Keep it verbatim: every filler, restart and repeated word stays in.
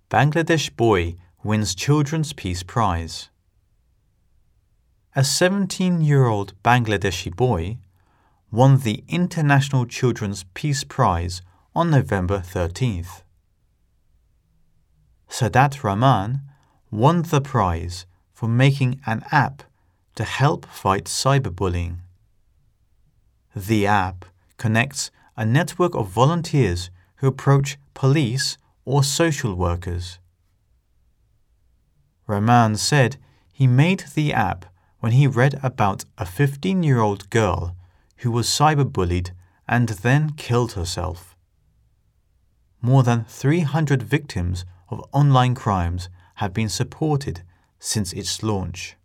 Bangladesh boy wins Children's Peace Prize. A seventeen-year-old Bangladeshi boy won the International Children's Peace Prize on November thirteenth. Sadat Rahman won the prize for making an app to help fight cyberbullying. The app connects a network of volunteers who approach police or social workers. Rahman said he made the app when he read about a fifteen-year-old girl who was cyberbullied and then killed herself. More than three hundred victims of online crimes have been supported since its launch.